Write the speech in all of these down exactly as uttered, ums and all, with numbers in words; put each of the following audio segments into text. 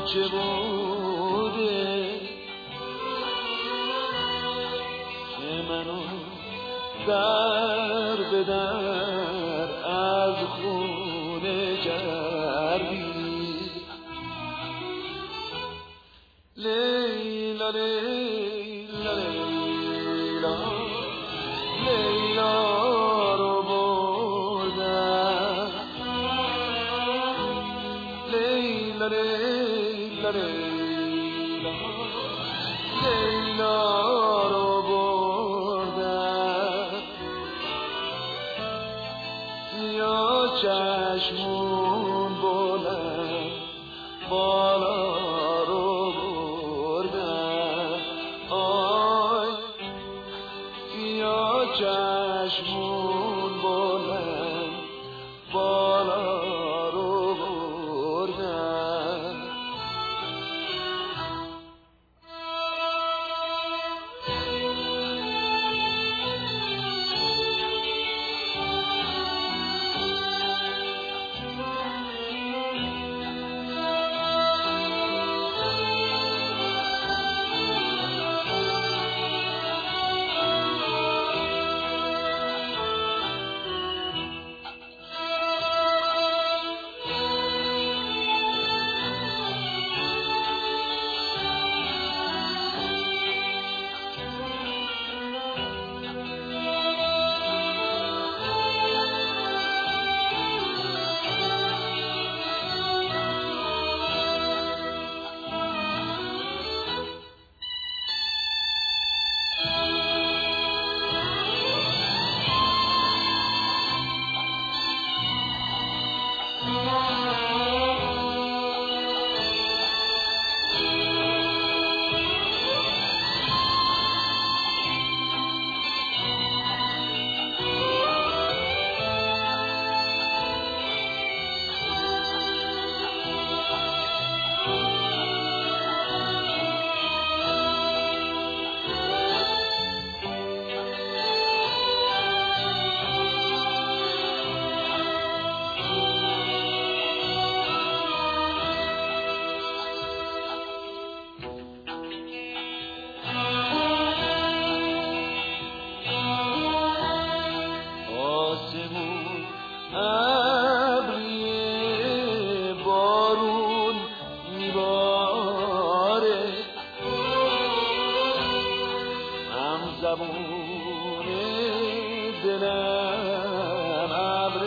چه بوده که منو در به در از خونه کردی. لیلا لیلا لیلا لیلا رو بردم، لیلا لیلا لیلا لیلا رو بردم. یا چشمون بلند بالا رو بردم، آی یا چشمون بلند بالا رو بردم. ابری بارون میباره، هم زبون دلم ابر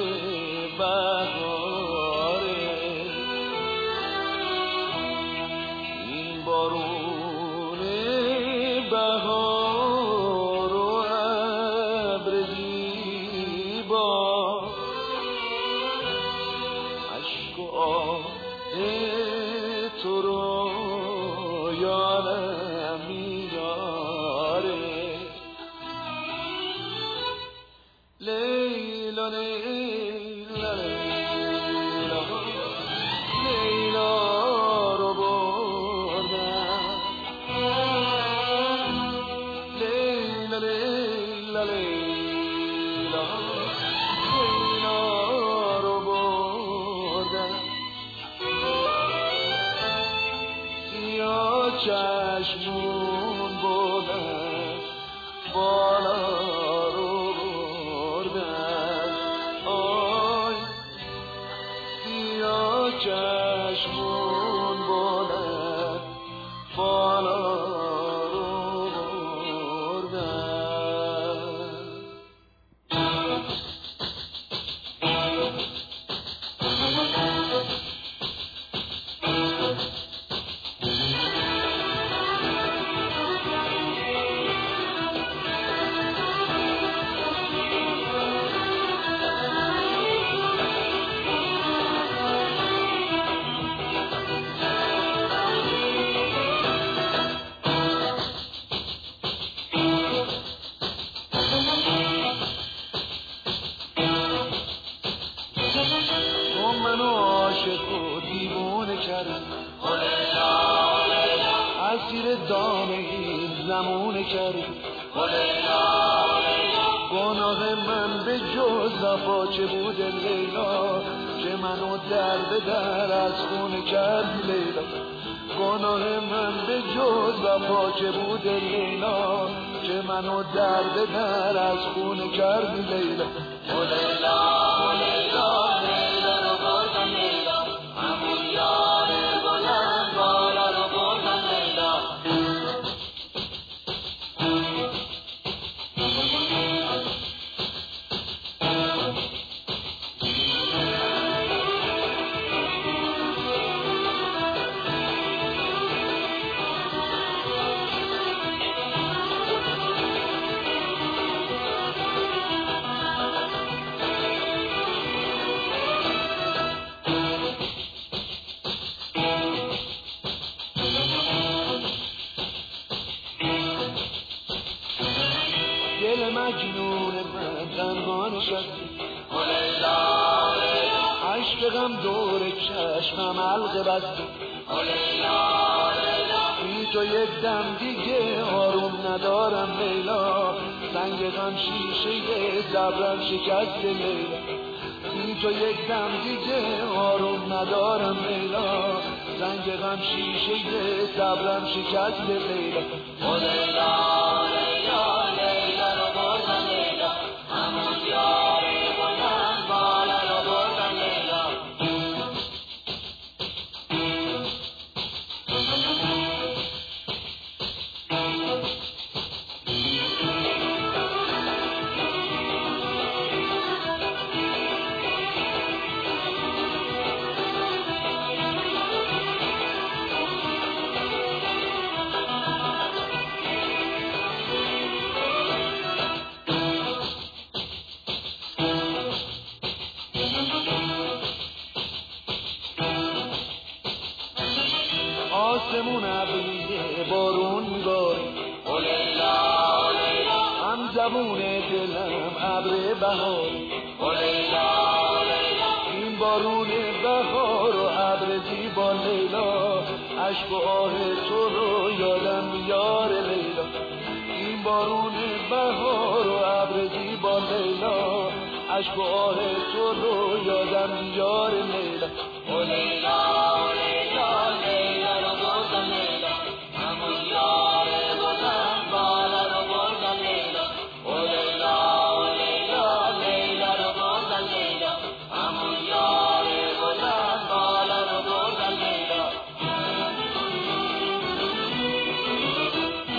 بهاره. این بارون بهار و ابر زیبا عشق و آه تو رو یادم میاره. لیلا لیلا لیلا لیلا رو بردم، لیلا لیلا لیلا لیلا رو بردم. یا چشمون بودن بالا رو بردن، آی یا چشمون بودن بالا رو بردن. تو منو عاشق و دیوونه کردی، اسیر دام این زمونه کردی. گناه من به جز وفا چه بوده لیلا، که منو در به در از خونه کردی لیلا. گناه من به جز وفا که بود لیلا، که منو درد در از خون کردی لیلا. او لیلا او لیلا لیلا رو بردم لیلا، همون یار بلند بالا رو بردم لیلا. دل مجنون من تنها نشستی او لیلا لیلا، عشق غم دور چشمم حلقه بستی او لیلا لیلا، بی تو یک دم دیگه آروم ندارم لیلا، سنگ غم شیشه صبرم شکست لیلا. بی تو یک دم دیگه آروم ندارم لیلا، سنگ غم شیشه صبرم شکست لیلا. او لیلا لیلا لیلا رو بردم لیلا، همون یار بلند بالا رو بردم لیلا. آسمون ابریه بارون میباری او لیلا لیلا، هم زبون دلم ابر بهار او لیلا لیلا، این بارون بهار و ابر زیبا لیلا، عشق و آه تو رو یادم میاره لیلا. این بارون بهار و ابر زیبا لیلا، عشق و آه تو رو یادم میاره لیلا. او لیلا